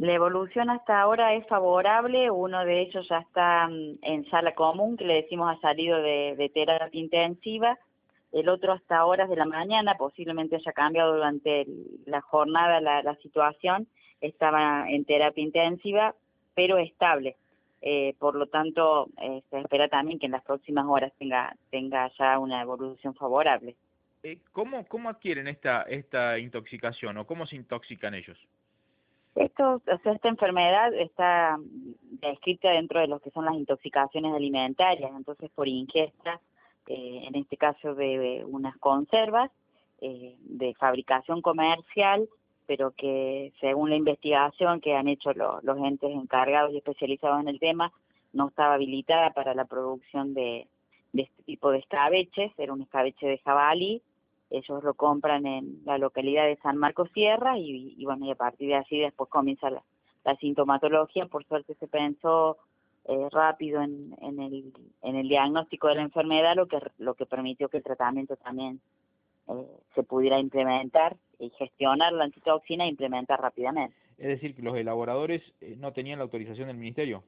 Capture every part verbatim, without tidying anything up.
La evolución hasta ahora es favorable, uno de ellos ya está mm, en sala común, que le decimos ha salido de, de terapia intensiva, el otro hasta horas de la mañana, posiblemente haya cambiado durante el- la jornada la, la situación, estaba en terapia intensiva, pero estable. Eh, por lo tanto, eh, se espera también que en las próximas horas tenga, tenga ya una evolución favorable. Eh, ¿cómo, cómo adquieren esta, esta intoxicación o cómo se intoxican ellos? Esto, o sea, esta enfermedad está descrita dentro de lo que son las intoxicaciones alimentarias, entonces por ingesta, eh, en este caso de, de unas conservas eh, de fabricación comercial, pero que según la investigación que han hecho lo- los entes encargados y especializados en el tema, no estaba habilitada para la producción de, de este tipo de escabeches, era un escabeche de jabalí. Ellos lo compran en la localidad de San Marcos Sierra y, y bueno, y a partir de así después comienza la, la sintomatología. Por suerte se pensó eh, rápido en, en, el, en el diagnóstico de la enfermedad, lo que, lo que permitió que el tratamiento también eh, se pudiera implementar y gestionar la antitoxina e implementar rápidamente. Es decir, que los elaboradores eh, no tenían la autorización del ministerio.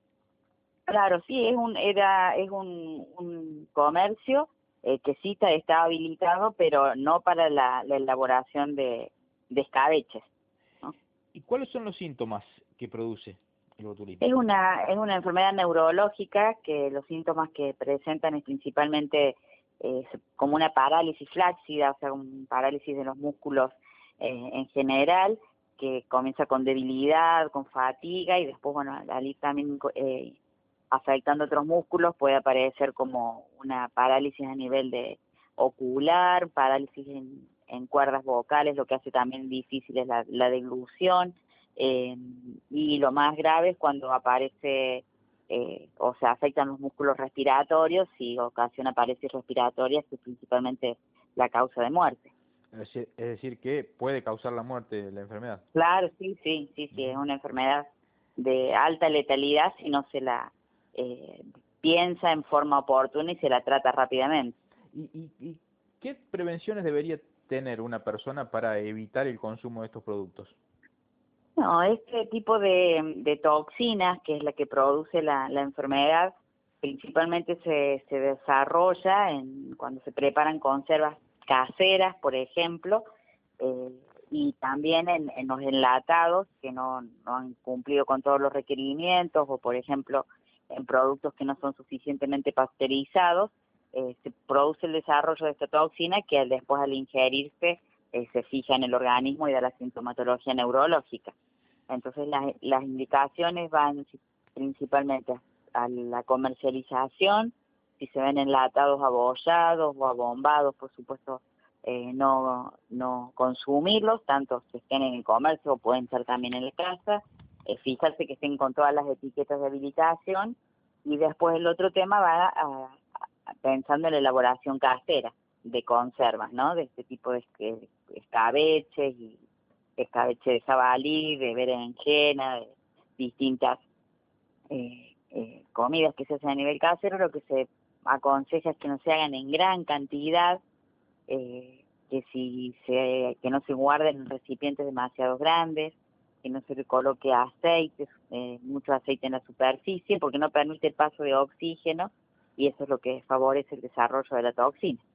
Claro, sí, es un, era, es un, un comercio eh, que sí está, está habilitado, pero no para la, la elaboración de, de escabeches, ¿no? ¿Y cuáles son los síntomas que produce el botulismo? Es una, es una enfermedad neurológica que los síntomas que presentan es principalmente eh, como una parálisis flácida, o sea, un parálisis de los músculos eh, en general, que comienza con debilidad, con fatiga y después, bueno, al ir también eh, afectando otros músculos puede aparecer como una parálisis a nivel de ocular, parálisis en, en cuerdas vocales, lo que hace también difícil es la, la deglución. Eh, y lo más grave es cuando aparece eh, o se afectan los músculos respiratorios y ocasiona parálisis respiratorias, que es principalmente la causa de muerte. Es decir, es decir, que puede causar la muerte de la enfermedad. Claro, sí, sí, sí, sí, es Ujú. una enfermedad de alta letalidad si no se la eh, piensa en forma oportuna y se la trata rápidamente. ¿Y, y, y qué prevenciones debería tener una persona para evitar el consumo de estos productos? No, este tipo de, de toxinas, que es la que produce la, la enfermedad, principalmente se, se desarrolla en, cuando se preparan conservas caseras, por ejemplo, eh, y también en, en los enlatados que no, no han cumplido con todos los requerimientos, o por ejemplo, en productos que no son suficientemente pasteurizados, eh, se produce el desarrollo de esta toxina que al- después al ingerirse eh, se fija en el organismo y da la sintomatología neurológica. Entonces las, las indicaciones van principalmente a la comercialización, si se ven enlatados abollados o abombados, por supuesto, eh, no, no consumirlos, tanto que estén en el comercio o pueden ser también en la casa, eh, fijarse que estén con todas las etiquetas de habilitación, y después el otro tema va a, a- pensando en la elaboración casera de conservas, ¿no? De este tipo de, de escabeches y escabeche de jabalí, de berenjena, de distintas eh, eh, comidas que se hacen a nivel casero. Lo que se aconseja es que no se hagan en gran cantidad, eh, que si se, que no se guarden en recipientes demasiado grandes, que no se le coloque aceite, eh, mucho aceite en la superficie, porque no permite el paso de oxígeno y eso es lo que favorece el desarrollo de la toxina.